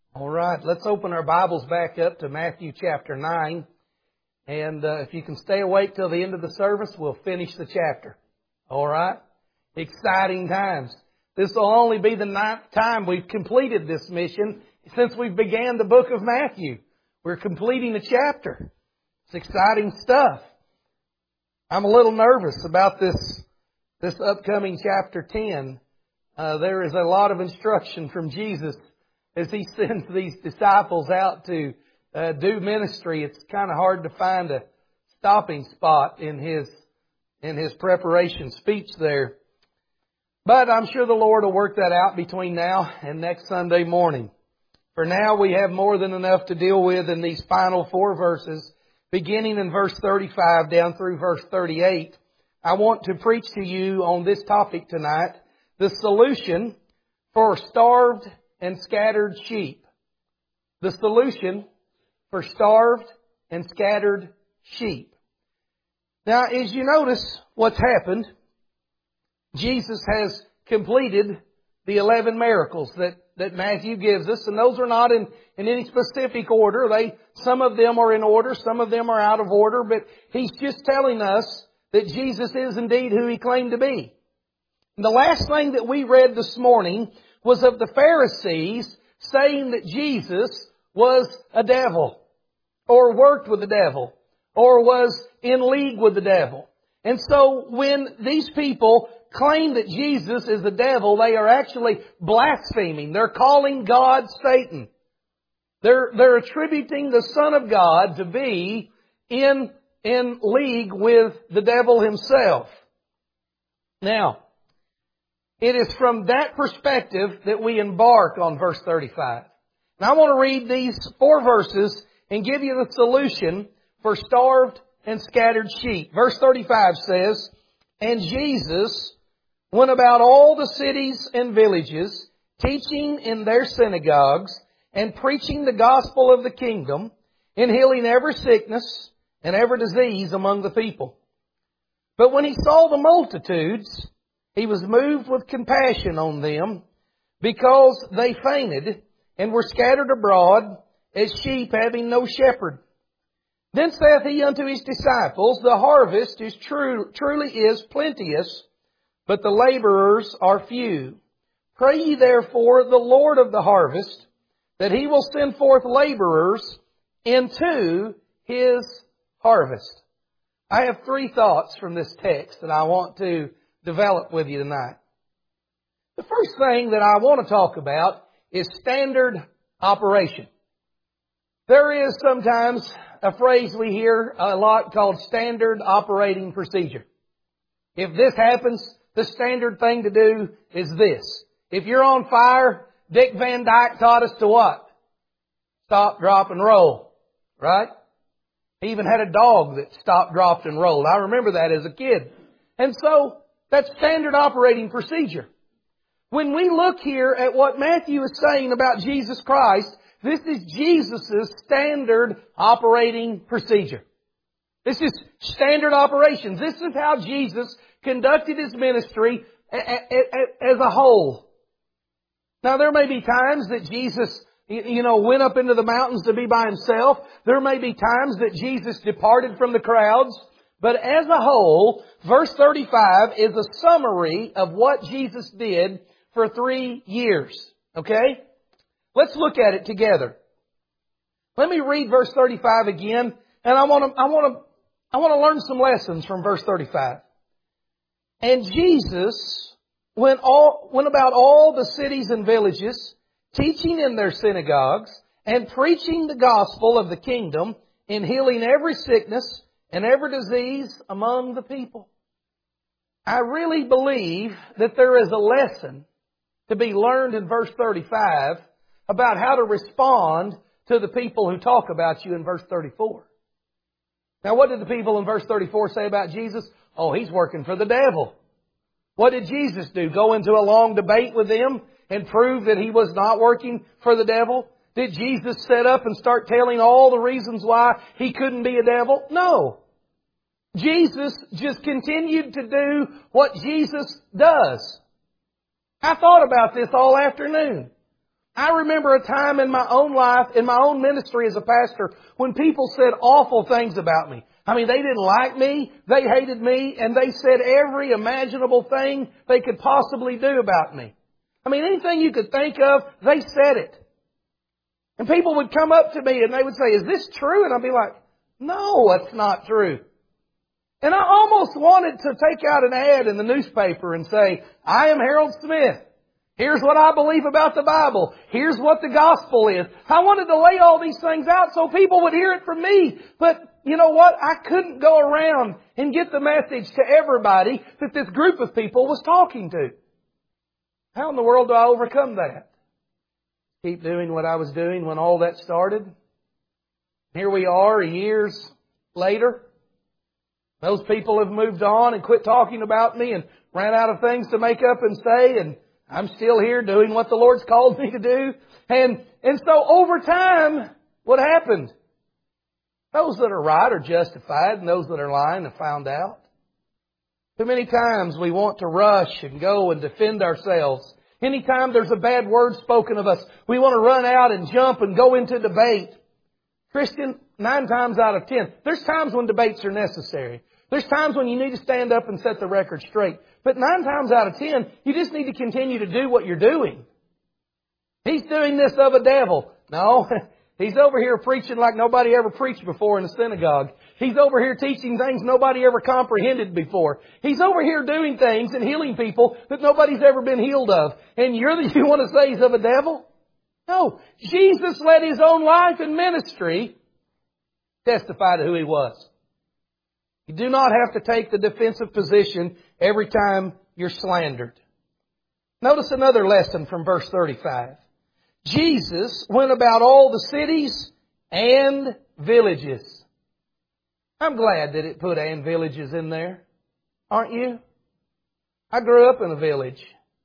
All right, let's open our Bibles back up to Matthew chapter 9. And if you can stay awake till the end of the service, we'll finish the chapter. All right? Exciting times. This will only be the 9th time we've completed this mission since we began the book of Matthew. We're completing a chapter. It's exciting stuff. I'm a little nervous about this upcoming chapter 10. There is a lot of instruction from Jesus as He sends these disciples out to do ministry. It's kind of hard to find a stopping spot in His preparation speech there. But I'm sure the Lord will work that out between now and next Sunday morning. For now, we have more than enough to deal with in these final 4 verses, beginning in verse 35 down through verse 38. I want to preach to you on this topic tonight, the solution for starved and scattered sheep. The solution for starved and scattered sheep. Now, as you notice what's happened, Jesus has completed the 11 miracles that Matthew gives us, and those are not in any specific order. Some of them are in order, some of them are out of order, but He's just telling us that Jesus is indeed who He claimed to be. And the last thing that we read this morning was of the Pharisees saying that Jesus was a devil, or worked with the devil, or was in league with the devil. And so when these people claim that Jesus is the devil, they are actually blaspheming. They're calling God Satan. They're attributing the Son of God to be in league with the devil himself. Now, it is from that perspective that we embark on verse 35. Now I want to read these 4 verses and give you the solution for starved and scattered sheep. Verse 35 says, "And Jesus went about all the cities and villages, teaching in their synagogues and preaching the gospel of the kingdom, and healing every sickness and every disease among the people. But when He saw the multitudes, He was moved with compassion on them, because they fainted and were scattered abroad as sheep having no shepherd. Then saith He unto His disciples, The harvest is truly is plenteous, but the laborers are few. Pray ye therefore the Lord of the harvest, that He will send forth laborers into His harvest." I have 3 thoughts from this text that I want to develop with you tonight. The first thing that I want to talk about is standard operation. There is sometimes a phrase we hear a lot called standard operating procedure. If this happens, the standard thing to do is this. If you're on fire, Dick Van Dyke taught us to what? Stop, drop, and roll. Right? He even had a dog that stopped, dropped, and rolled. I remember that as a kid. And so, that's standard operating procedure. When we look here at what Matthew is saying about Jesus Christ, this is Jesus' standard operating procedure. This is standard operations. This is how Jesus conducted His ministry as a whole. Now, there may be times that Jesus, went up into the mountains to be by Himself. There may be times that Jesus departed from the crowds. But as a whole, verse 35 is a summary of what Jesus did for 3 years. Okay? Let's look at it together. Let me read verse 35 again, and I want to learn some lessons from verse 35. "And Jesus went about all the cities and villages, teaching in their synagogues and preaching the gospel of the kingdom, and healing every sickness and every disease among the people." I really believe that there is a lesson to be learned in verse 35 about how to respond to the people who talk about you in verse 34. Now, what did the people in verse 34 say about Jesus? Oh, He's working for the devil. What did Jesus do? Go into a long debate with them and prove that He was not working for the devil? Did Jesus set up and start telling all the reasons why He couldn't be a devil? No. Jesus just continued to do what Jesus does. I thought about this all afternoon. I remember a time in my own life, in my own ministry as a pastor, when people said awful things about me. I mean, they didn't like me, they hated me, and they said every imaginable thing they could possibly do about me. I mean, anything you could think of, they said it. And people would come up to me and they would say, "Is this true?" And I'd be like, "No, it's not true." And I almost wanted to take out an ad in the newspaper and say, "I am Harold Smith. Here's what I believe about the Bible. Here's what the gospel is." I wanted to lay all these things out so people would hear it from me. But you know what? I couldn't go around and get the message to everybody that this group of people was talking to. How in the world do I overcome that? Keep doing what I was doing when all that started. Here we are years later. Those people have moved on and quit talking about me and ran out of things to make up and say, and I'm still here doing what the Lord's called me to do. And so over time, what happened? Those that are right are justified, and those that are lying are found out. Too many times we want to rush and go and defend ourselves. Anytime there's a bad word spoken of us, we want to run out and jump and go into debate. Christian, 9 times out of 10, there's times when debates are necessary. There's times when you need to stand up and set the record straight. But 9 times out of 10, you just need to continue to do what you're doing. He's doing this of a devil. No, he's over here preaching like nobody ever preached before in a synagogue. He's over here teaching things nobody ever comprehended before. He's over here doing things and healing people that nobody's ever been healed of. And you want to say he's of a devil? No. Jesus led His own life and ministry testify to who He was. You do not have to take the defensive position every time you're slandered. Notice another lesson from verse 35. Jesus went about all the cities and villages. I'm glad that it put "and villages" in there. Aren't you? I grew up in a village.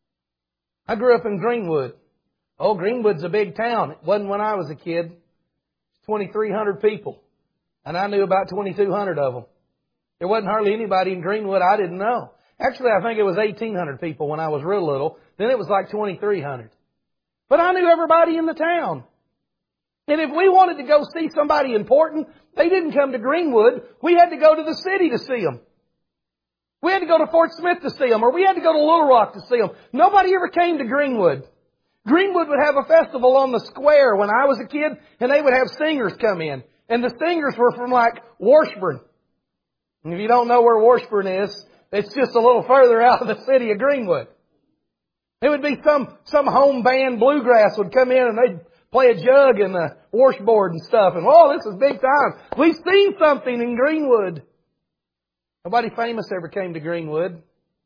I grew up in Greenwood. Oh, Greenwood's a big town. It wasn't when I was a kid. 2,300 people. And I knew about 2,200 of them. There wasn't hardly anybody in Greenwood I didn't know. Actually, I think it was 1,800 people when I was real little. Then it was like 2,300. But I knew everybody in the town. And if we wanted to go see somebody important, they didn't come to Greenwood. We had to go to the city to see them. We had to go to Fort Smith to see them, or we had to go to Little Rock to see them. Nobody ever came to Greenwood. Greenwood would have a festival on the square when I was a kid, and they would have singers come in. And the singers were from like Washburn. And if you don't know where Washburn is, it's just a little further out of the city of Greenwood. It would be some home band bluegrass would come in and they'd play a jug and the washboard and stuff. And oh, this is big time. We've seen something in Greenwood. Nobody famous ever came to Greenwood.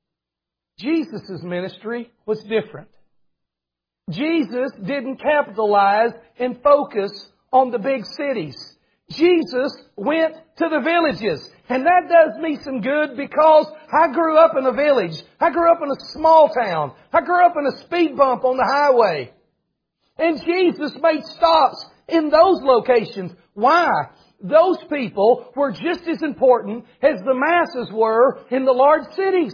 Jesus' ministry was different. Jesus didn't capitalize and focus on the big cities. Jesus went to the villages. And that does me some good because I grew up in a village. I grew up in a small town. I grew up in a speed bump on the highway. And Jesus made stops in those locations. Why? Those people were just as important as the masses were in the large cities.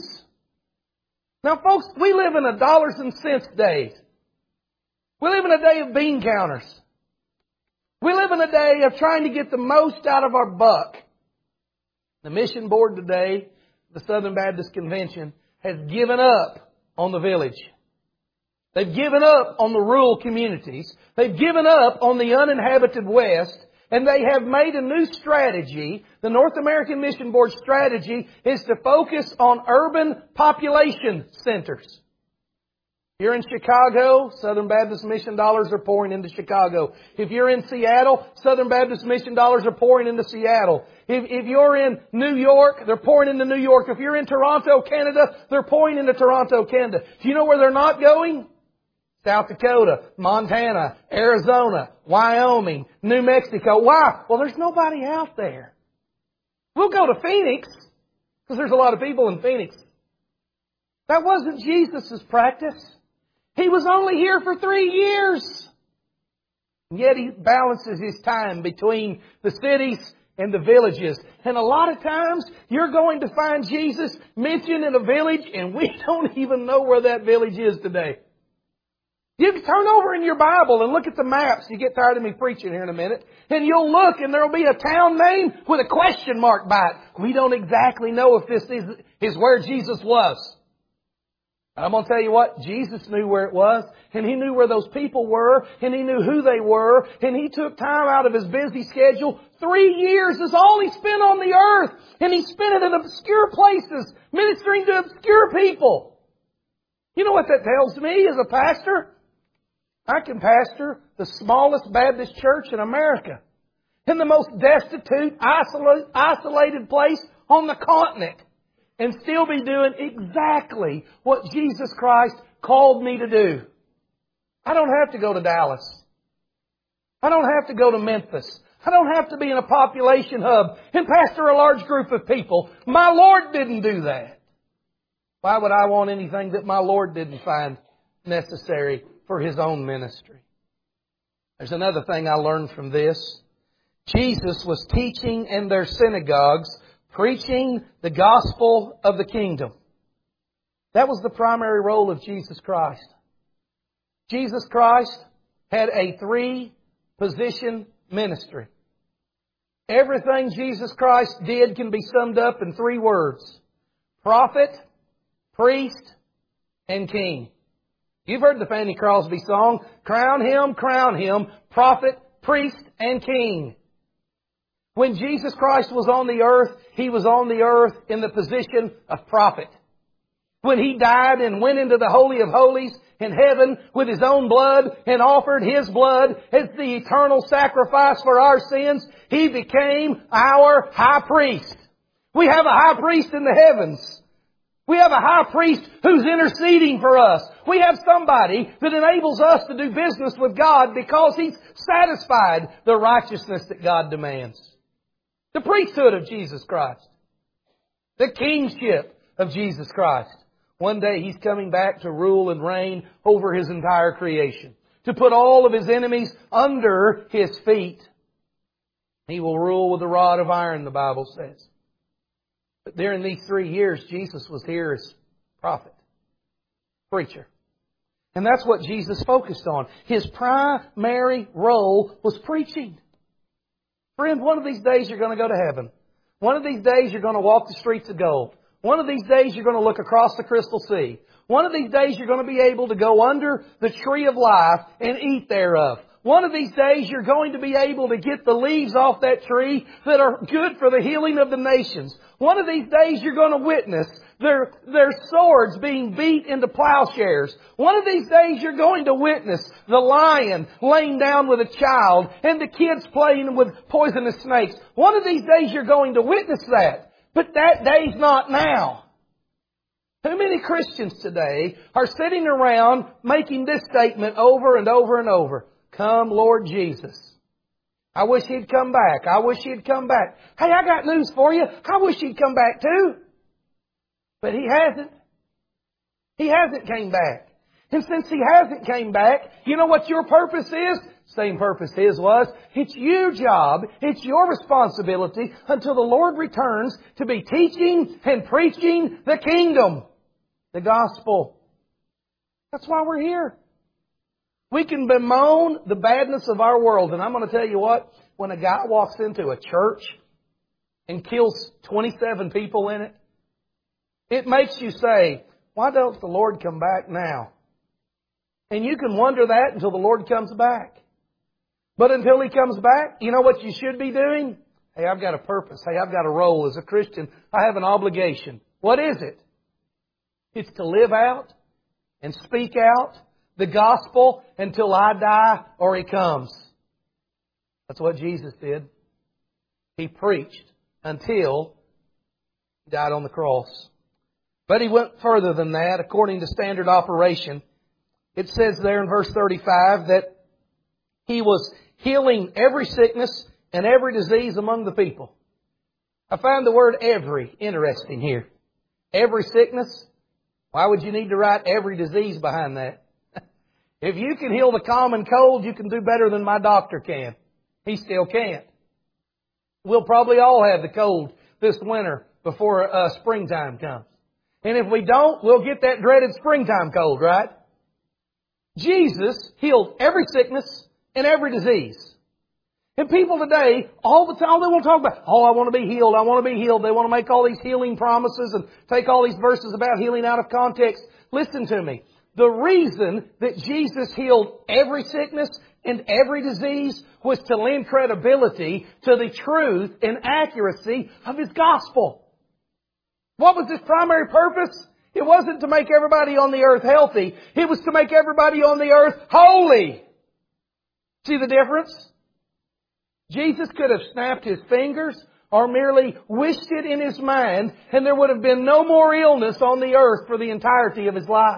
Now folks, we live in a dollars and cents day. We live in a day of bean counters. We live in a day of trying to get the most out of our buck. The mission board today, the Southern Baptist Convention, has given up on the village. They've given up on the rural communities. They've given up on the uninhabited West. And they have made a new strategy. The North American Mission Board strategy is to focus on urban population centers. If you're in Chicago, Southern Baptist Mission dollars are pouring into Chicago. If you're in Seattle, Southern Baptist Mission dollars are pouring into Seattle. If you're in New York, they're pouring into New York. If you're in Toronto, Canada, they're pouring into Toronto, Canada. Do you know where they're not going? South Dakota, Montana, Arizona, Wyoming, New Mexico. Why? Well, there's nobody out there. We'll go to Phoenix because there's a lot of people in Phoenix. That wasn't Jesus' practice. He was only here for 3 years. And yet He balances His time between the cities and the villages. And a lot of times you're going to find Jesus mentioned in a village and we don't even know where that village is today. You can turn over in your Bible and look at the maps. You get tired of me preaching here in a minute. And you'll look and there'll be a town name with a question mark by it. We don't exactly know if this is where Jesus was. I'm going to tell you what, Jesus knew where it was, and He knew where those people were, and He knew who they were, and He took time out of His busy schedule. 3 years is all He spent on the earth, and He spent it in obscure places, ministering to obscure people. You know what that tells me as a pastor? I can pastor the smallest Baptist church in America, in the most destitute, isolated place on the continent, and still be doing exactly what Jesus Christ called me to do. I don't have to go to Dallas. I don't have to go to Memphis. I don't have to be in a population hub and pastor a large group of people. My Lord didn't do that. Why would I want anything that my Lord didn't find necessary for His own ministry? There's another thing I learned from this. Jesus was teaching in their synagogues, preaching the gospel of the kingdom. That was the primary role of Jesus Christ. Jesus Christ had a 3-position ministry. Everything Jesus Christ did can be summed up in 3 words: prophet, priest, and king. You've heard the Fanny Crosby song, crown Him, prophet, priest, and king. When Jesus Christ was on the earth, He was on the earth in the position of prophet. When He died and went into the Holy of Holies in heaven with His own blood and offered His blood as the eternal sacrifice for our sins, He became our high priest. We have a high priest in the heavens. We have a high priest who's interceding for us. We have somebody that enables us to do business with God because He's satisfied the righteousness that God demands. The priesthood of Jesus Christ. The kingship of Jesus Christ. One day He's coming back to rule and reign over His entire creation. To put all of His enemies under His feet. He will rule with a rod of iron, the Bible says. But during these 3 years, Jesus was here as prophet, preacher. And that's what Jesus focused on. His primary role was preaching. Friend, one of these days you're going to go to heaven. One of these days you're going to walk the streets of gold. One of these days you're going to look across the crystal sea. One of these days you're going to be able to go under the tree of life and eat thereof. One of these days you're going to be able to get the leaves off that tree that are good for the healing of the nations. One of these days you're going to witness their swords being beat into plowshares. One of these days you're going to witness the lion laying down with a child and the kids playing with poisonous snakes. One of these days you're going to witness that. But that day's not now. Too many Christians today are sitting around making this statement over and over and over. Come, Lord Jesus. I wish He'd come back. I wish He'd come back. Hey, I got news for you. I wish He'd come back too. But He hasn't. He hasn't came back. And since He hasn't came back, you know what your purpose is? Same purpose His was. It's your job. It's your responsibility until the Lord returns to be teaching and preaching the kingdom. The gospel. That's why we're here. We can bemoan the badness of our world. And I'm going to tell you what, when a guy walks into a church and kills 27 people in it, it makes you say, why don't the Lord come back now? And you can wonder that until the Lord comes back. But until He comes back, you know what you should be doing? Hey, I've got a purpose. Hey, I've got a role as a Christian. I have an obligation. What is it? It's to live out and speak out the gospel until I die or He comes. That's what Jesus did. He preached until He died on the cross. But He went further than that. According to standard operation, it says there in verse 35 that He was healing every sickness and every disease among the people. I find the word every interesting here. Every sickness. Why would you need to write every disease behind that? If you can heal the common cold, you can do better than my doctor can. He still can't. We'll probably all have the cold this winter before springtime comes. And if we don't, we'll get that dreaded springtime cold, right? Jesus healed every sickness and every disease. And people today, all the time, all they want to talk about, I want to be healed, I want to be healed. They want to make all these healing promises and take all these verses about healing out of context. Listen to me. The reason that Jesus healed every sickness and every disease was to lend credibility to the truth and accuracy of His gospel. What was His primary purpose? It wasn't to make everybody on the earth healthy. It was to make everybody on the earth holy. See the difference? Jesus could have snapped His fingers or merely wished it in His mind, and there would have been no more illness on the earth for the entirety of His life.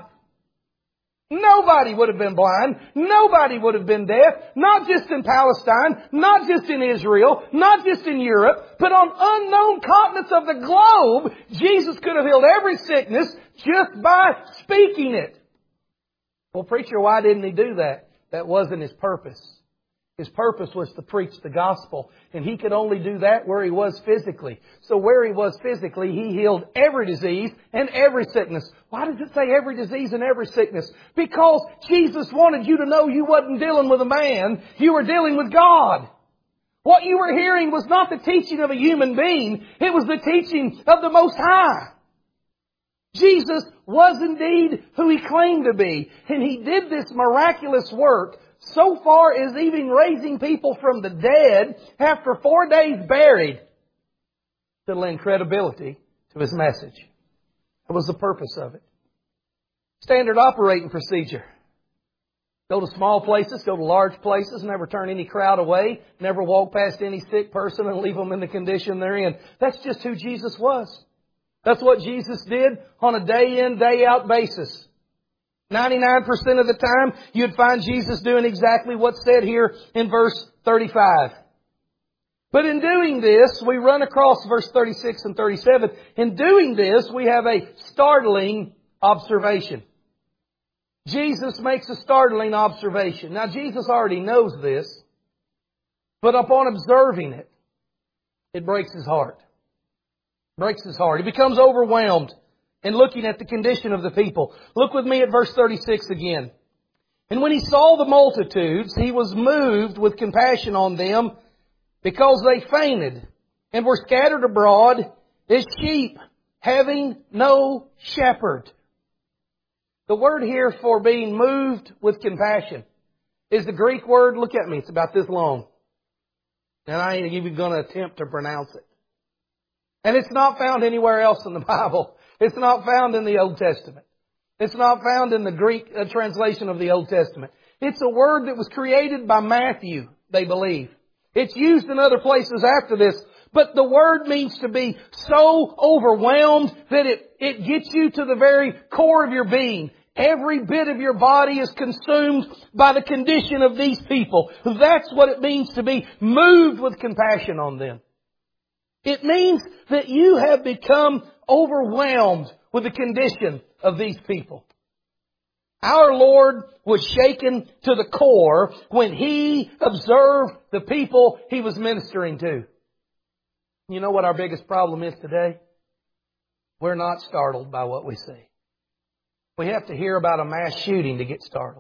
Nobody would have been blind. Nobody would have been deaf. Not just in Palestine, not just in Israel, not just in Europe, but on unknown continents of the globe, Jesus could have healed every sickness just by speaking it. Well, preacher, why didn't He do that? That wasn't His purpose. His purpose was to preach the gospel, and He could only do that where He was physically. So where He was physically, He healed every disease and every sickness. Why does it say every disease and every sickness? Because Jesus wanted you to know you wasn't dealing with a man, you were dealing with God. What you were hearing was not the teaching of a human being, it was the teaching of the Most High. Jesus was indeed who He claimed to be, and He did this miraculous work so far as even raising people from the dead after 4 days buried to lend credibility to His message. That was the purpose of it. Standard operating procedure. Go to small places, go to large places, never turn any crowd away, never walk past any sick person and leave them in the condition they're in. That's just who Jesus was. That's what Jesus did on a day in, day out basis. 99% of the time, you'd find Jesus doing exactly what's said here in verse 35. But in doing this, we run across verse 36 and 37. In doing this, we have a startling observation. Jesus makes a startling observation. Now, Jesus already knows this, but upon observing it, it breaks His heart. Breaks His heart. He becomes overwhelmed. And looking at the condition of the people. Look with me at verse 36 again. And when He saw the multitudes, He was moved with compassion on them because they fainted and were scattered abroad as sheep having no shepherd. The word here for being moved with compassion is the Greek word, look at me, it's about this long. And I ain't even going to attempt to pronounce it. And it's not found anywhere else in the Bible. It's not found in the Old Testament. It's not found in the Greek translation of the Old Testament. It's a word that was created by Matthew, they believe. It's used in other places after this. But the word means to be so overwhelmed that it gets you to the very core of your being. Every bit of your body is consumed by the condition of these people. That's what it means to be moved with compassion on them. It means that you have become overwhelmed with the condition of these people. Our Lord was shaken to the core when He observed the people He was ministering to. You know what our biggest problem is today? We're not startled by what we see. We have to hear about a mass shooting to get startled.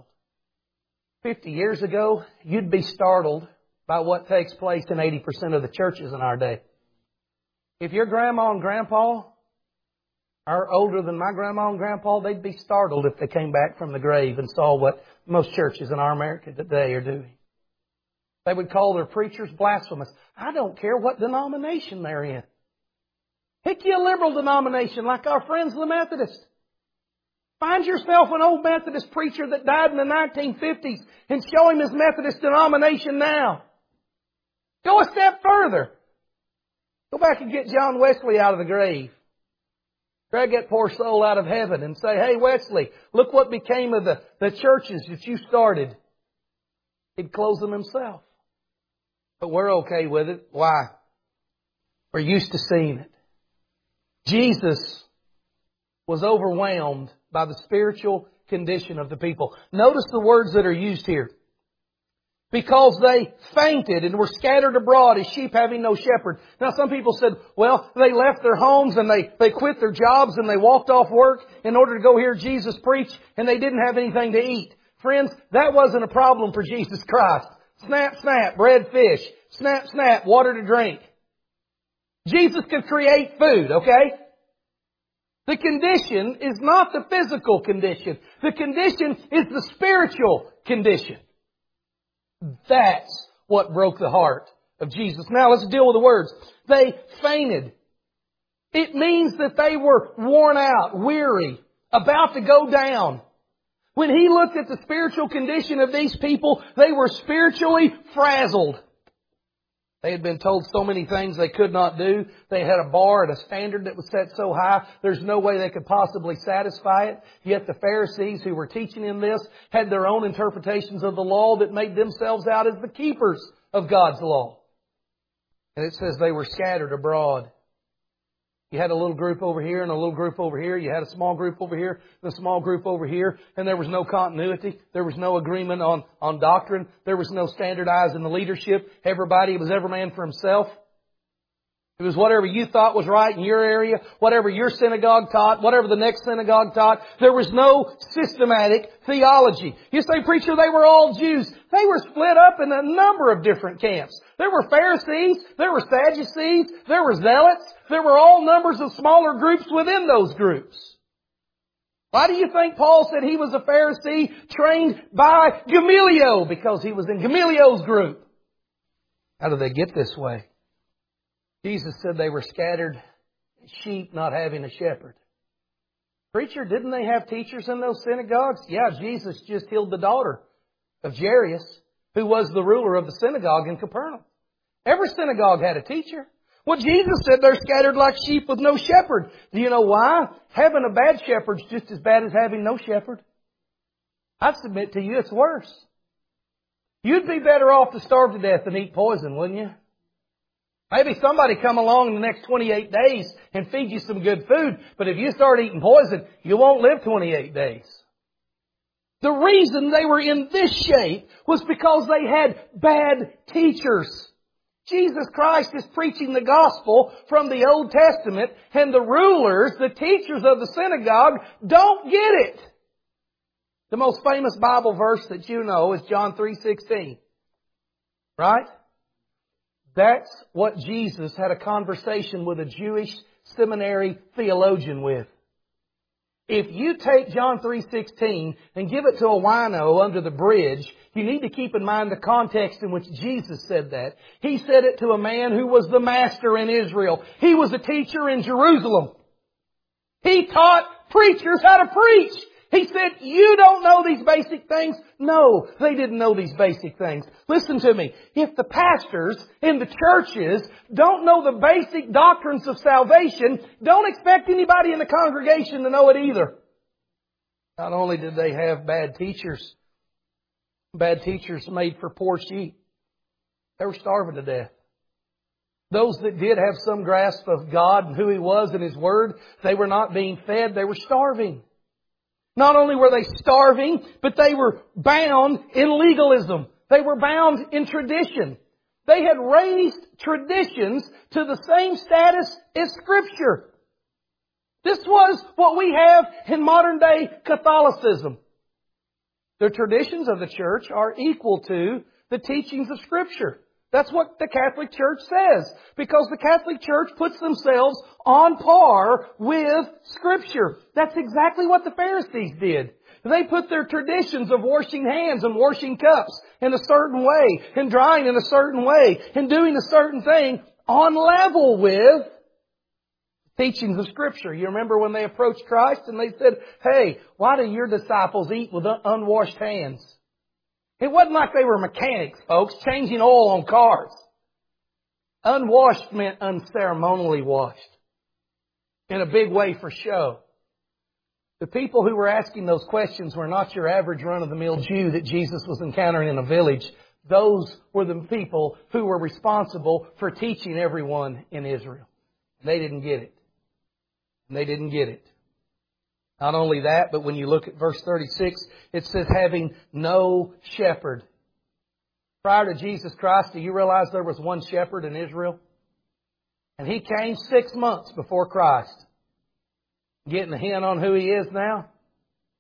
50 years ago, you'd be startled by what takes place in 80% of the churches in our day. If your grandma and grandpa are older than my grandma and grandpa, they'd be startled if they came back from the grave and saw what most churches in our America today are doing. They would call their preachers blasphemous. I don't care what denomination they're in. Pick you a liberal denomination like our friends the Methodists. Find yourself an old Methodist preacher that died in the 1950s and show him his Methodist denomination now. Go a step further. Go back and get John Wesley out of the grave. Drag that poor soul out of heaven and say, hey Wesley, look what became of the churches that you started. He'd close them himself. But we're okay with it. Why? We're used to seeing it. Jesus was overwhelmed by the spiritual condition of the people. Notice the words that are used here. Because they fainted and were scattered abroad as sheep having no shepherd. Now some people said, well, they left their homes and they quit their jobs and they walked off work in order to go hear Jesus preach and they didn't have anything to eat. Friends, that wasn't a problem for Jesus Christ. Snap, snap, bread, fish. Snap, snap, water to drink. Jesus could create food, okay? The condition is not the physical condition. The condition is the spiritual condition. That's what broke the heart of Jesus. Now let's deal with the words. They fainted. It means that they were worn out, weary, about to go down. When He looked at the spiritual condition of these people, they were spiritually frazzled. They had been told so many things they could not do. They had a bar and a standard that was set so high, there's no way they could possibly satisfy it. Yet the Pharisees who were teaching in this had their own interpretations of the law that made themselves out as the keepers of God's law. And it says they were scattered abroad. You had a little group over here and a little group over here. You had a small group over here and a small group over here. And there was no continuity. There was no agreement on doctrine. There was no standardizing the leadership. Everybody was every man for himself. It was whatever you thought was right in your area, whatever your synagogue taught, whatever the next synagogue taught. There was no systematic theology. You say, preacher, they were all Jews. They were split up in a number of different camps. There were Pharisees, there were Sadducees, there were Zealots. There were all numbers of smaller groups within those groups. Why do you think Paul said he was a Pharisee trained by Gamaliel? Because he was in Gamaliel's group. How did they get this way? Jesus said they were scattered sheep not having a shepherd. Preacher, didn't they have teachers in those synagogues? Yeah, Jesus just healed the daughter of Jairus, who was the ruler of the synagogue in Capernaum. Every synagogue had a teacher. Well, Jesus said they're scattered like sheep with no shepherd. Do you know why? Having a bad shepherd's just as bad as having no shepherd. I submit to you it's worse. You'd be better off to starve to death than eat poison, wouldn't you? Maybe somebody come along in the next 28 days and feed you some good food, but if you start eating poison, you won't live 28 days. The reason they were in this shape was because they had bad teachers. Jesus Christ is preaching the gospel from the Old Testament, and the rulers, the teachers of the synagogue, don't get it. The most famous Bible verse that you know is John 3:16. Right? That's what Jesus had a conversation with a Jewish seminary theologian with. If you take John 3:16 and give it to a wino under the bridge, you need to keep in mind the context in which Jesus said that. He said it to a man who was the master in Israel. He was a teacher in Jerusalem. He taught preachers how to preach. He said, you don't know these basic things? No, they didn't know these basic things. Listen to me. If the pastors in the churches don't know the basic doctrines of salvation, don't expect anybody in the congregation to know it either. Not only did they have bad teachers made for poor sheep, they were starving to death. Those that did have some grasp of God and who He was and His Word, they were not being fed, they were starving. Not only were they starving, but they were bound in legalism. They were bound in tradition. They had raised traditions to the same status as Scripture. This was what we have in modern day Catholicism. The traditions of the church are equal to the teachings of Scripture. That's what the Catholic Church says. Because the Catholic Church puts themselves on par with Scripture. That's exactly what the Pharisees did. They put their traditions of washing hands and washing cups in a certain way, and drying in a certain way, and doing a certain thing on level with teachings of Scripture. You remember when they approached Christ and they said, hey, why do your disciples eat with unwashed hands? It wasn't like they were mechanics, folks, changing oil on cars. Unwashed meant unceremonially washed. In a big way for show. The people who were asking those questions were not your average run-of-the-mill Jew that Jesus was encountering in a village. Those were the people who were responsible for teaching everyone in Israel. They didn't get it. They didn't get it. Not only that, but when you look at verse 36, it says, having no shepherd. Prior to Jesus Christ, do you realize there was one shepherd in Israel? And He came 6 months before Christ. Getting a hint on who He is now?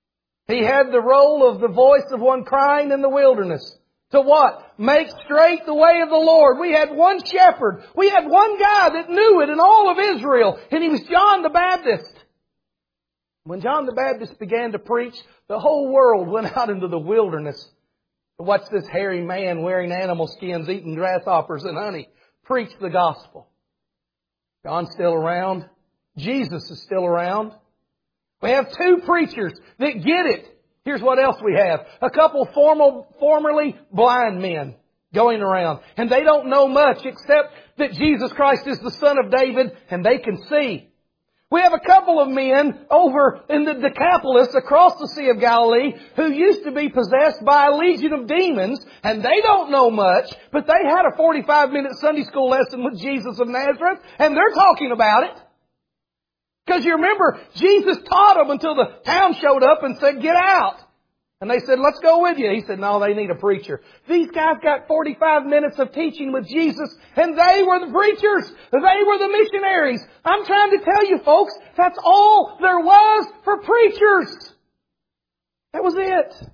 He had the role of the voice of one crying in the wilderness. To what? Make straight the way of the Lord. We had one shepherd. We had one guy that knew it in all of Israel. And he was John the Baptist. When John the Baptist began to preach, the whole world went out into the wilderness to watch this hairy man wearing animal skins, eating grasshoppers and honey, preach the gospel. John's still around. Jesus is still around. We have two preachers that get it. Here's what else we have. A couple formerly blind men going around. And they don't know much except that Jesus Christ is the Son of David and they can see. We have a couple of men over in the Decapolis across the Sea of Galilee who used to be possessed by a legion of demons, and they don't know much, but they had a 45-minute Sunday school lesson with Jesus of Nazareth, and they're talking about it. Because you remember, Jesus taught them until the town showed up and said, get out. And they said, let's go with you. He said, no, they need a preacher. These guys got 45 minutes of teaching with Jesus, and they were the preachers. They were the missionaries. I'm trying to tell you, folks, that's all there was for preachers. That was it.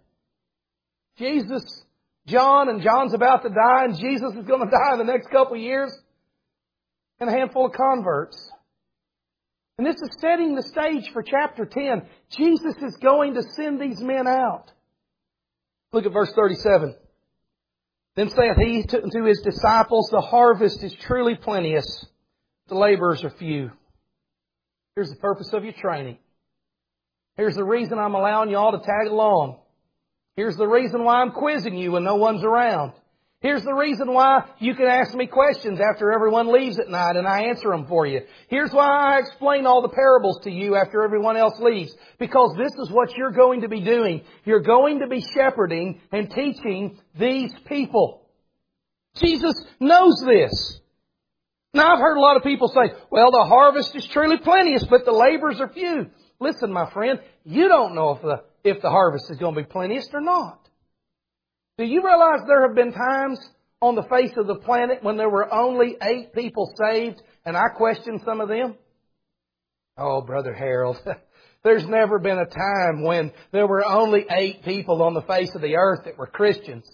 John's about to die, and Jesus is going to die in the next couple of years. And a handful of converts. And this is setting the stage for chapter 10. Jesus is going to send these men out. Look at verse 37. Then saith he to his disciples, the harvest is truly plenteous, the laborers are few. Here's the purpose of your training. Here's the reason I'm allowing you all to tag along. Here's the reason why I'm quizzing you when no one's around. Here's the reason why you can ask me questions after everyone leaves at night and I answer them for you. Here's why I explain all the parables to you after everyone else leaves. Because this is what you're going to be doing. You're going to be shepherding and teaching these people. Jesus knows this. Now I've heard a lot of people say, well, the harvest is truly plenteous, but the laborers are few. Listen, my friend, you don't know if the harvest is going to be plenteous or not. Do you realize there have been times on the face of the planet when there were only 8 people saved, and I questioned some of them? Oh, Brother Harold, there's never been a time when there were only 8 people on the face of the earth that were Christians.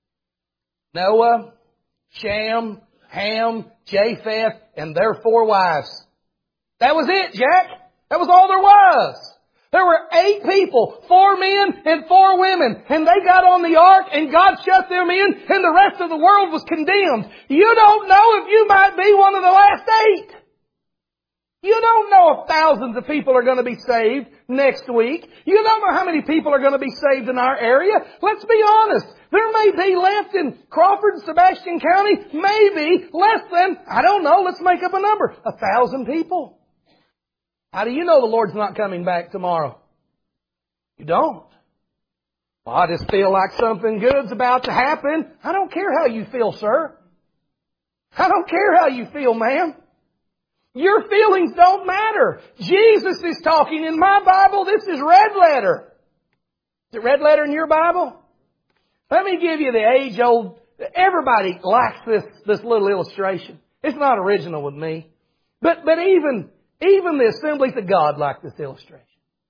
Noah, Shem, Ham, Japheth, and their 4 wives. That was it, Jack. That was all there was. There were 8 people, 4 men and 4 women, and they got on the ark and God shut them in and the rest of the world was condemned. You don't know if you might be one of the last 8. You don't know if thousands of people are going to be saved next week. You don't know how many people are going to be saved in our area. Let's be honest. There may be left in Crawford and Sebastian County, maybe less than, I don't know, let's make up a number, 1,000 people. How do you know the Lord's not coming back tomorrow? You don't. Well, I just feel like something good's about to happen. I don't care how you feel, sir. I don't care how you feel, ma'am. Your feelings don't matter. Jesus is talking in my Bible. This is red letter. Is it red letter in your Bible? Let me give you the age-old... Everybody likes this little illustration. It's not original with me. But even the Assemblies of God like this illustration.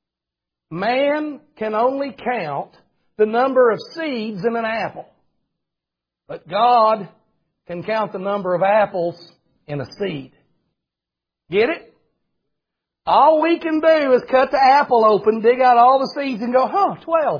Man can only count the number of seeds in an apple. But God can count the number of apples in a seed. Get it? All we can do is cut the apple open, dig out all the seeds and go, 12.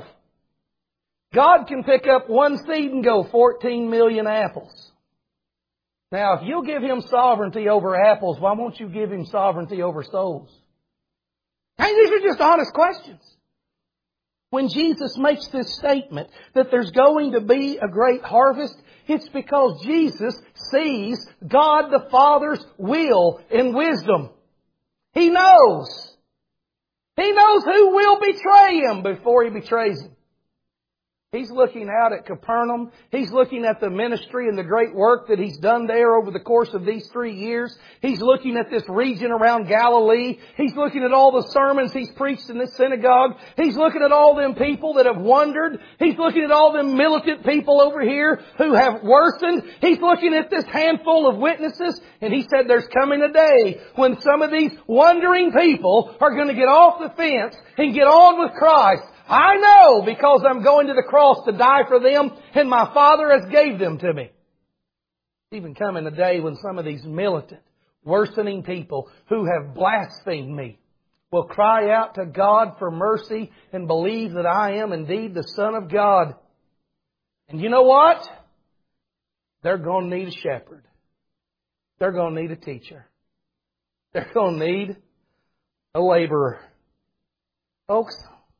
God can pick up one seed and go 14 million apples. Now, if you'll give Him sovereignty over apples, why won't you give Him sovereignty over souls? Hey, these are just honest questions. When Jesus makes this statement that there's going to be a great harvest, it's because Jesus sees God the Father's will and wisdom. He knows. He knows who will betray Him before He betrays Him. He's looking out at Capernaum. He's looking at the ministry and the great work that He's done there over the course of these 3 years. He's looking at this region around Galilee. He's looking at all the sermons He's preached in this synagogue. He's looking at all them people that have wandered. He's looking at all them militant people over here who have worsened. He's looking at this handful of witnesses. And He said there's coming a day when some of these wandering people are going to get off the fence and get on with Christ. I know because I'm going to the cross to die for them and my Father has gave them to me. Even coming a day when some of these militant, worsening people who have blasphemed me will cry out to God for mercy and believe that I am indeed the Son of God. And you know what? They're going to need a shepherd. They're going to need a teacher. They're going to need a laborer. Folks,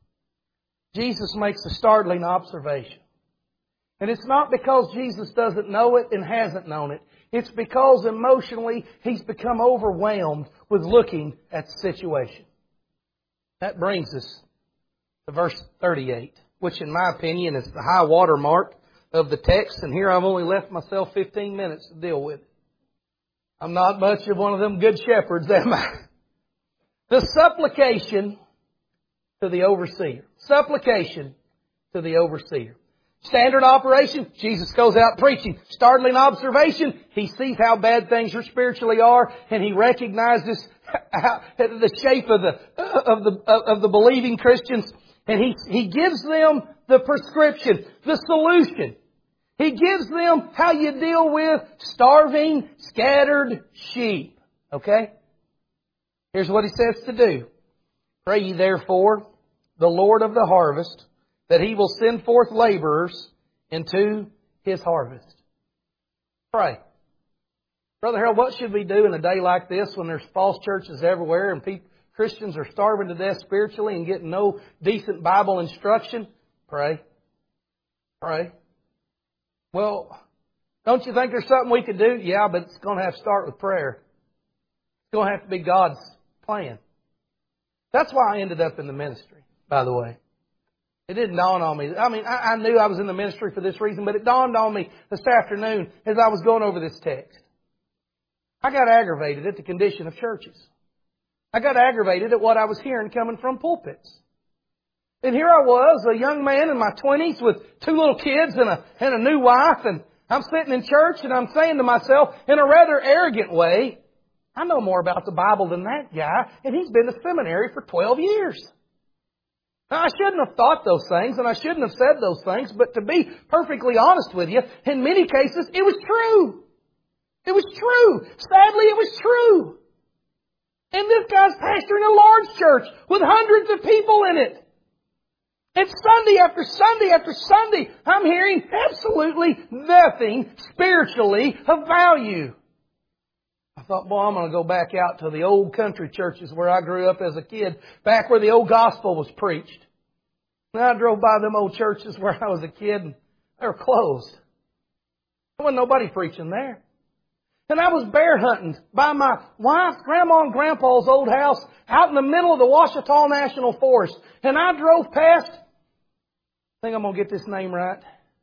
Jesus makes a startling observation. And it's not because Jesus doesn't know it and hasn't known it. It's because emotionally He's become overwhelmed with looking at the situation. That brings us to verse 38, which in my opinion is the high water mark of the text. And here I've only left myself 15 minutes to deal with it. I'm not much of one of them good shepherds, am I? The supplication to the overseer. Supplication to the overseer. Standard operation, Jesus goes out preaching. Startling observation, He sees how bad things spiritually are, and He recognizes the shape of the believing Christians, and He gives them the prescription, the solution. He gives them how you deal with starving, scattered sheep. Okay? Here's what He says to do. Pray ye therefore the Lord of the harvest, that He will send forth laborers into His harvest. Pray. Brother Harold, what should we do in a day like this when there's false churches everywhere and Christians are starving to death spiritually and getting no decent Bible instruction? Pray. Pray. Well, don't you think there's something we could do? Yeah, but it's going to have to start with prayer. It's going to have to be God's plan. That's why I ended up in the ministry, by the way. It didn't dawn on me. I mean, I knew I was in the ministry for this reason, but it dawned on me this afternoon as I was going over this text. I got aggravated at the condition of churches. I got aggravated at what I was hearing coming from pulpits. And here I was, a young man in my 20s with 2 little kids and a new wife, and I'm sitting in church and I'm saying to myself in a rather arrogant way, I know more about the Bible than that guy, and he's been to seminary for 12 years. Now, I shouldn't have thought those things, and I shouldn't have said those things, but to be perfectly honest with you, in many cases, it was true. It was true. Sadly, it was true. And this guy's pastoring a large church with hundreds of people in it. And Sunday after Sunday after Sunday, I'm hearing absolutely nothing spiritually of value. I thought, boy, I'm going to go back out to the old country churches where I grew up as a kid, back where the old gospel was preached. And I drove by them old churches where I was a kid, and they were closed. There wasn't nobody preaching there. And I was bear hunting by my wife, grandma, and grandpa's old house out in the middle of the Ouachita National Forest. And I drove past, I think I'm going to get this name right,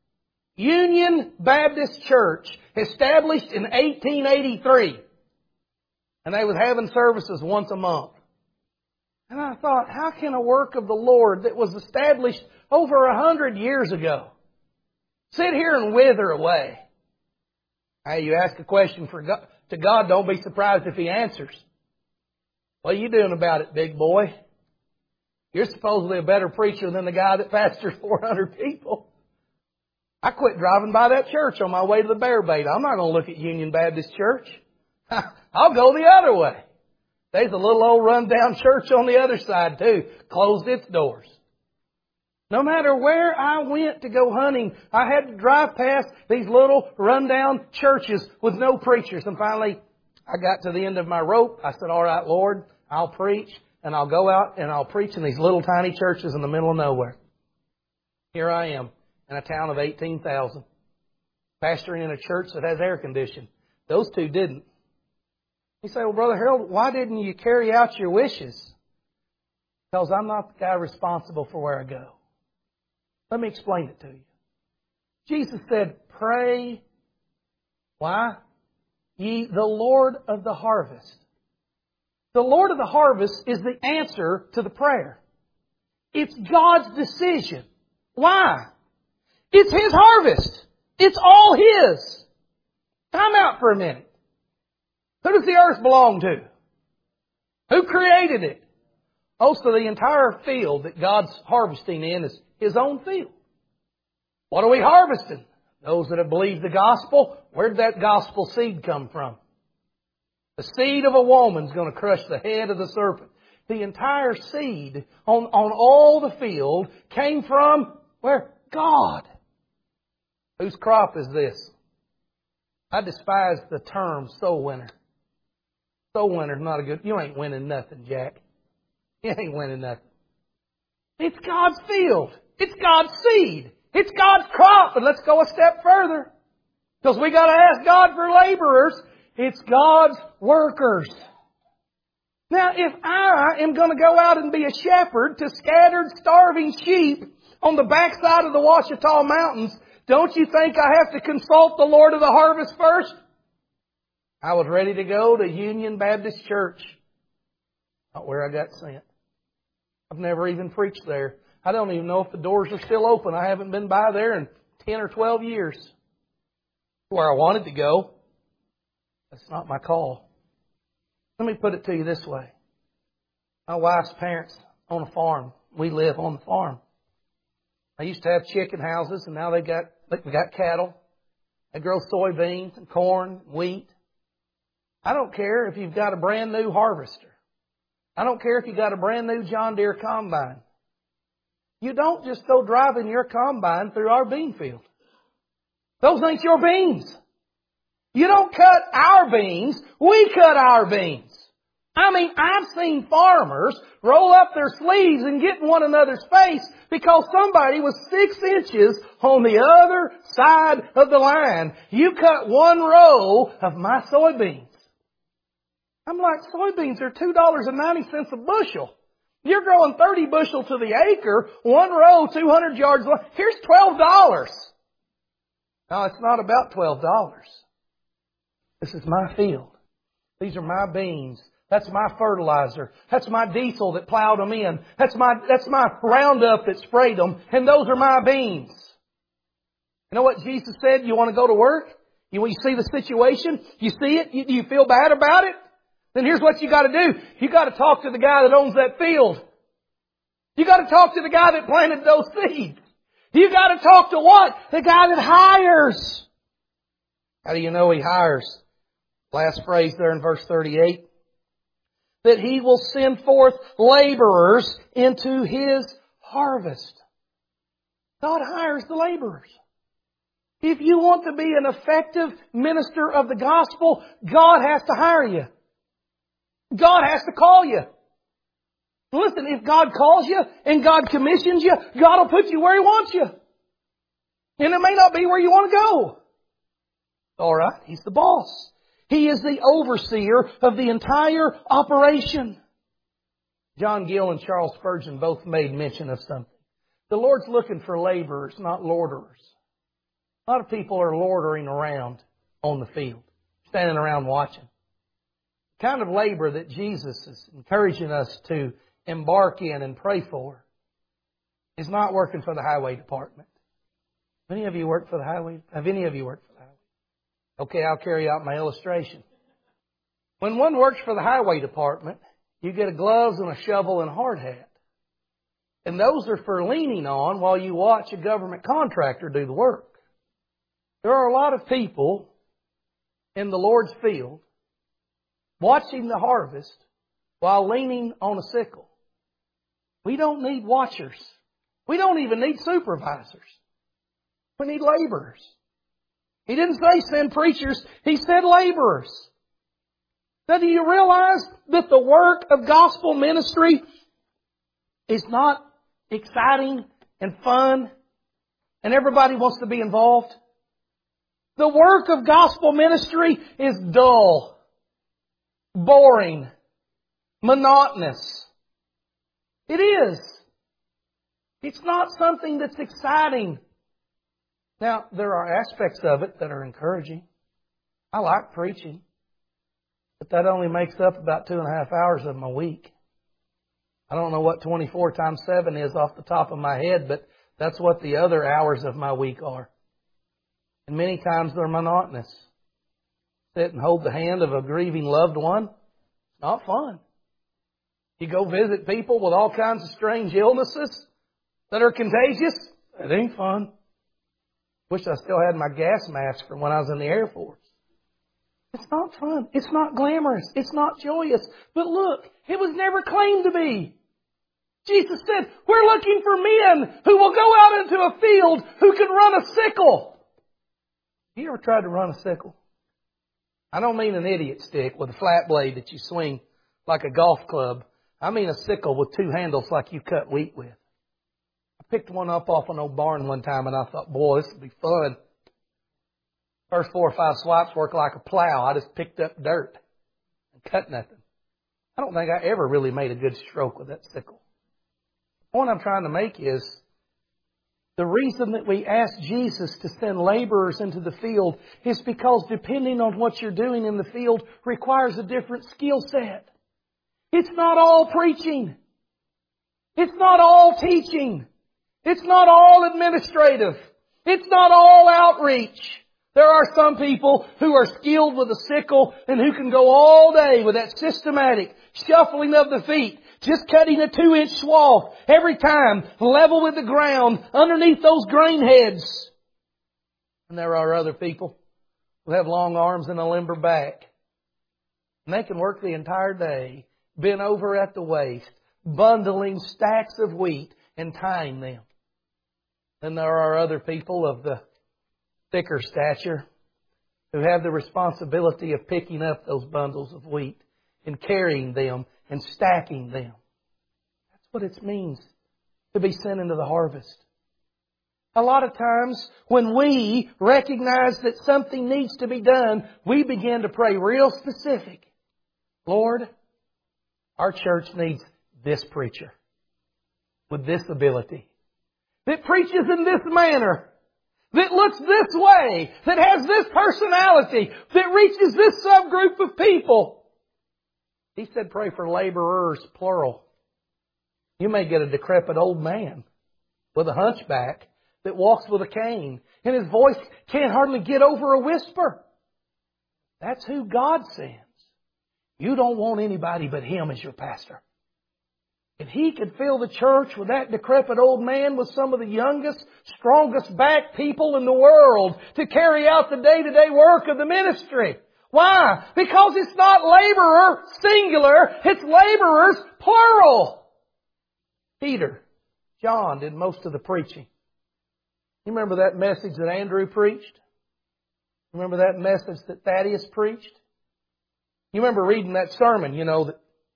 Union Baptist Church, established in 1883. And they was having services once a month. And I thought, how can a work of the Lord that was established over 100 years ago sit here and wither away? Hey, you ask a question to God, don't be surprised if He answers. What are you doing about it, big boy? You're supposedly a better preacher than the guy that pastors 400 people. I quit driving by that church on my way to the bear bait. I'm not going to look at Union Baptist Church. I'll go the other way. There's a little old rundown church on the other side too. Closed its doors. No matter where I went to go hunting, I had to drive past these little rundown churches with no preachers. And finally, I got to the end of my rope. I said, all right, Lord, I'll preach. And I'll go out and I'll preach in these little tiny churches in the middle of nowhere. Here I am in a town of 18,000, pastoring in a church that has air conditioning. Those two didn't. You say, well, Brother Harold, why didn't you carry out your wishes? Because I'm not the guy responsible for where I go. Let me explain it to you. Jesus said, pray. Why? Ye the Lord of the harvest. The Lord of the harvest is the answer to the prayer. It's God's decision. Why? It's His harvest. It's all His. Time out for a minute. Who does the earth belong to? Who created it? Most of the entire field that God's harvesting in is His own field. What are we harvesting? Those that have believed the gospel. Where did that gospel seed come from? The seed of a woman is going to crush the head of the serpent. The entire seed on all the field came from where? God. Whose crop is this? I despise the term soul winner. Soul winner's not a good... You ain't winning nothing, Jack. You ain't winning nothing. It's God's field. It's God's seed. It's God's crop. And let's go a step further. Because we got to ask God for laborers. It's God's workers. Now, if I am going to go out and be a shepherd to scattered, starving sheep on the backside of the Ouachita Mountains, don't you think I have to consult the Lord of the harvest first? I was ready to go to Union Baptist Church. Not where I got sent. I've never even preached there. I don't even know if the doors are still open. I haven't been by there in 10 or 12 years. Where I wanted to go. That's not my call. Let me put it to you this way. My wife's parents own a farm. We live on the farm. I used to have chicken houses, and now we got cattle. They grow soybeans and corn, wheat. I don't care if you've got a brand new harvester. I don't care if you've got a brand new John Deere combine. You don't just go driving your combine through our bean field. Those ain't your beans. You don't cut our beans. We cut our beans. I mean, I've seen farmers roll up their sleeves and get in one another's face because somebody was 6 inches on the other side of the line. You cut one row of my soybeans. I'm like, soybeans are $2.90 a bushel. You're growing 30 bushel to the acre, one row, 200 yards long. Here's $12. No, it's not about $12. This is my field. These are my beans. That's my fertilizer. That's my diesel that plowed them in. That's my Roundup that sprayed them. And those are my beans. You know what Jesus said? You want to go to work? You see the situation? You see it? You feel bad about it? Then here's what you got to do. You got to talk to the guy that owns that field. You got to talk to the guy that planted those seeds. You got to talk to what? The guy that hires. How do you know He hires? Last phrase there in verse 38. That He will send forth laborers into His harvest. God hires the laborers. If you want to be an effective minister of the gospel, God has to hire you. God has to call you. Listen, if God calls you and God commissions you, God will put you where He wants you. And it may not be where you want to go. All right, He's the boss. He is the overseer of the entire operation. John Gill and Charles Spurgeon both made mention of something. The Lord's looking for laborers, not lorderers. A lot of people are loitering around on the field, standing around watching. The kind of labor that Jesus is encouraging us to embark in and pray for is not working for the highway department. Many of you work for the highway? Have any of you worked for the highway? Okay, I'll carry out my illustration. When one works for the highway department, you get a gloves and a shovel and a hard hat. And those are for leaning on while you watch a government contractor do the work. There are a lot of people in the Lord's field watching the harvest while leaning on a sickle. We don't need watchers. We don't even need supervisors. We need laborers. He didn't say send preachers. He said laborers. Now, do you realize that the work of gospel ministry is not exciting and fun and everybody wants to be involved? The work of gospel ministry is dull, boring, monotonous. It is. It's not something that's exciting. Now, there are aspects of it that are encouraging. I like preaching, but that only makes up about 2.5 hours of my week. I don't know what 24 times 7 is off the top of my head, but that's what the other hours of my week are. And many times they're monotonous. Sit and hold the hand of a grieving loved one. It's not fun. You go visit people with all kinds of strange illnesses that are contagious. It ain't fun. Wish I still had my gas mask from when I was in the Air Force. It's not fun. It's not glamorous. It's not joyous. But look, it was never claimed to be. Jesus said, we're looking for men who will go out into a field who can run a sickle. You ever tried to run a sickle? I don't mean an idiot stick with a flat blade that you swing like a golf club. I mean a sickle with two handles like you cut wheat with. I picked one up off an old barn one time and I thought, boy, this will be fun. First 4 or 5 swipes worked like a plow. I just picked up dirt and cut nothing. I don't think I ever really made a good stroke with that sickle. The point I'm trying to make is the reason that we ask Jesus to send laborers into the field is because depending on what you're doing in the field requires a different skill set. It's not all preaching. It's not all teaching. It's not all administrative. It's not all outreach. There are some people who are skilled with a sickle and who can go all day with that systematic shuffling of the feet, just cutting a 2-inch swath every time, level with the ground, underneath those grain heads. And there are other people who have long arms and a limber back. And they can work the entire day, bent over at the waist, bundling stacks of wheat and tying them. Then there are other people of the thicker stature who have the responsibility of picking up those bundles of wheat and carrying them and stacking them. That's what it means to be sent into the harvest. A lot of times when we recognize that something needs to be done, we begin to pray real specific. Lord, our church needs this preacher with this ability, that preaches in this manner, that looks this way, that has this personality, that reaches this subgroup of people. He said pray for laborers, plural. You may get a decrepit old man with a hunchback that walks with a cane, and his voice can't hardly get over a whisper. That's who God sends. You don't want anybody but Him as your pastor. If He could fill the church with that decrepit old man with some of the youngest, strongest back people in the world to carry out the day-to-day work of the ministry. Why? Because it's not laborer, singular, it's laborers, plural. Peter, John did most of the preaching. You remember that message that Andrew preached? Remember that message that Thaddeus preached? You remember reading that sermon, that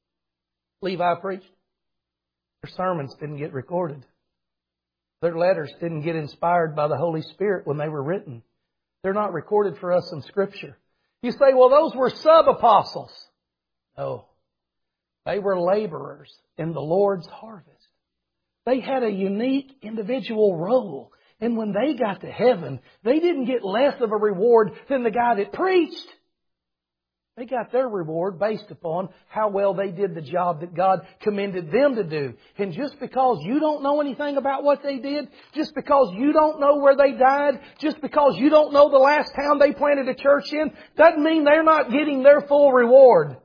Levi preached? Their sermons didn't get recorded. Their letters didn't get inspired by the Holy Spirit when they were written. They're not recorded for us in Scripture. You say, well, those were sub-apostles. No. They were laborers in the Lord's harvest. They had a unique individual role. And when they got to heaven, they didn't get less of a reward than the guy that preached. They got their reward based upon how well they did the job that God commended them to do. And just because you don't know anything about what they did, just because you don't know where they died, just because you don't know the last town they planted a church in, doesn't mean they're not getting their full reward.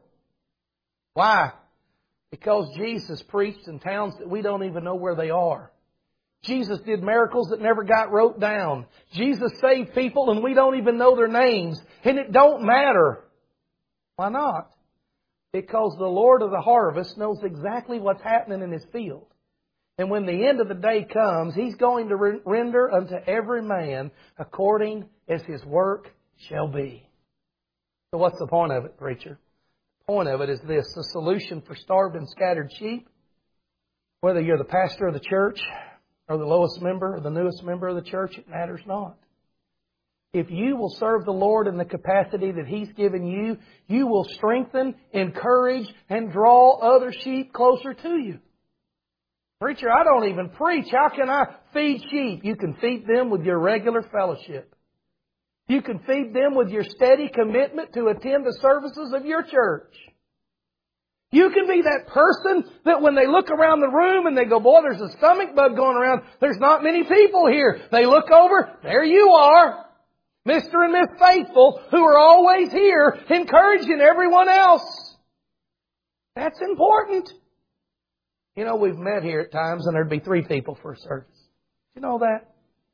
Why? Because Jesus preached in towns that we don't even know where they are. Jesus did miracles that never got wrote down. Jesus saved people and we don't even know their names. And it don't matter. Why not? Because the Lord of the harvest knows exactly what's happening in His field. And when the end of the day comes, He's going to render unto every man according as his work shall be. So what's the point of it, preacher? The point of it is this: the solution for starved and scattered sheep, whether you're the pastor of the church or the lowest member or the newest member of the church, it matters not. If you will serve the Lord in the capacity that He's given you, you will strengthen, encourage, and draw other sheep closer to you. Preacher, I don't even preach. How can I feed sheep? You can feed them with your regular fellowship. You can feed them with your steady commitment to attend the services of your church. You can be that person that when they look around the room and they go, boy, there's a stomach bug going around. There's not many people here. They look over, there you are. Mr. and Miss Faithful, who are always here, encouraging everyone else. That's important. You know, we've met here at times and there'd be 3 people for a service. You know that?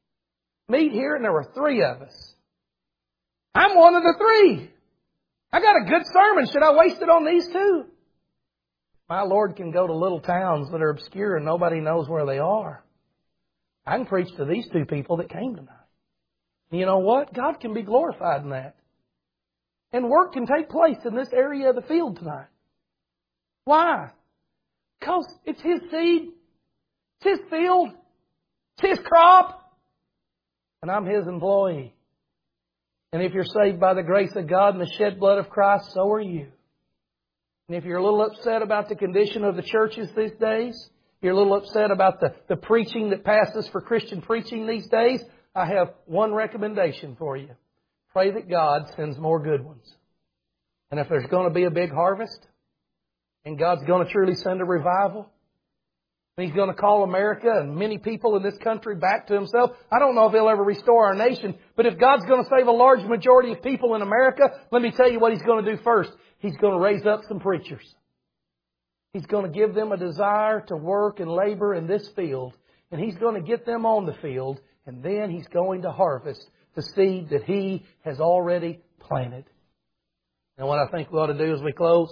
Meet here and there were 3 of us. I'm one of the 3. I got a good sermon. Should I waste it on these 2? My Lord can go to little towns that are obscure and nobody knows where they are. I can preach to these 2 people that came tonight. And you know what? God can be glorified in that. And work can take place in this area of the field tonight. Why? Because it's His seed. It's His field. It's His crop. And I'm His employee. And if you're saved by the grace of God and the shed blood of Christ, so are you. And if you're a little upset about the condition of the churches these days, you're a little upset about the preaching that passes for Christian preaching these days, I have one recommendation for you. Pray that God sends more good ones. And if there's going to be a big harvest, and God's going to truly send a revival, and He's going to call America and many people in this country back to Himself, I don't know if He'll ever restore our nation, but if God's going to save a large majority of people in America, let me tell you what He's going to do first. He's going to raise up some preachers. He's going to give them a desire to work and labor in this field. And He's going to get them on the field. And then He's going to harvest the seed that He has already planted. And what I think we ought to do as we close,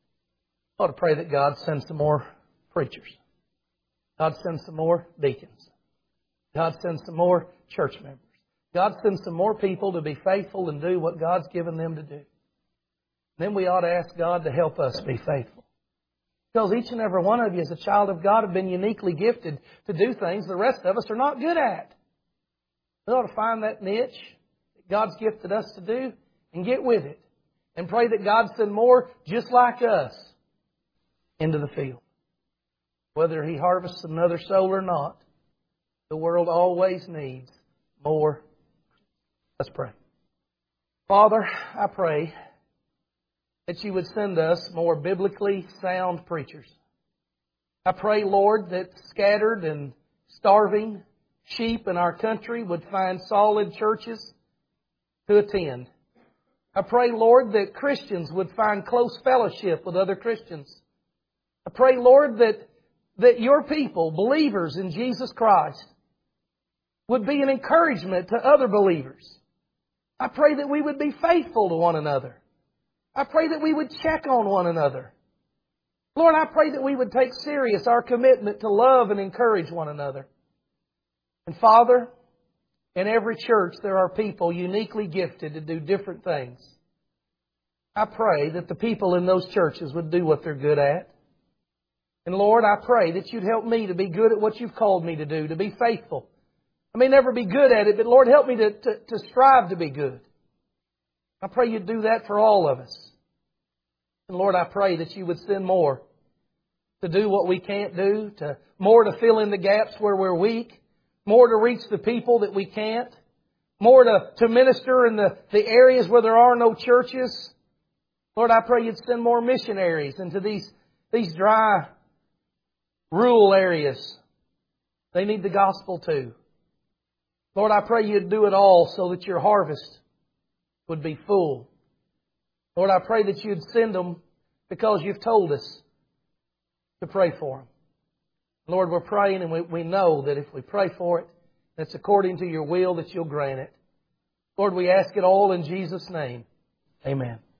we ought to pray that God sends some more preachers. God sends some more deacons. God sends some more church members. God sends some more people to be faithful and do what God's given them to do. Then we ought to ask God to help us be faithful. Because each and every one of you as a child of God have been uniquely gifted to do things the rest of us are not good at. We ought to find that niche that God's gifted us to do and get with it. And pray that God send more just like us into the field. Whether He harvests another soul or not, the world always needs more. Let's pray. Father, I pray that You would send us more biblically sound preachers. I pray, Lord, that scattered and starving sheep in our country would find solid churches to attend. I pray, Lord, that Christians would find close fellowship with other Christians. I pray, Lord, that Your people, believers in Jesus Christ, would be an encouragement to other believers. I pray that we would be faithful to one another. I pray that we would check on one another. Lord, I pray that we would take serious our commitment to love and encourage one another. And Father, in every church there are people uniquely gifted to do different things. I pray that the people in those churches would do what they're good at. And Lord, I pray that You'd help me to be good at what You've called me to do, to be faithful. I may never be good at it, but Lord, help me to strive to be good. I pray You'd do that for all of us. And Lord, I pray that You would send more to do what we can't do, more to fill in the gaps where we're weak, more to reach the people that we can't, more to minister in the areas where there are no churches. Lord, I pray You'd send more missionaries into these dry, rural areas. They need the gospel too. Lord, I pray You'd do it all so that Your harvest would be full. Lord, I pray that You'd send them because You've told us to pray for them. Lord, we're praying and we know that if we pray for it, it's according to Your will that You'll grant it. Lord, we ask it all in Jesus' name. Amen.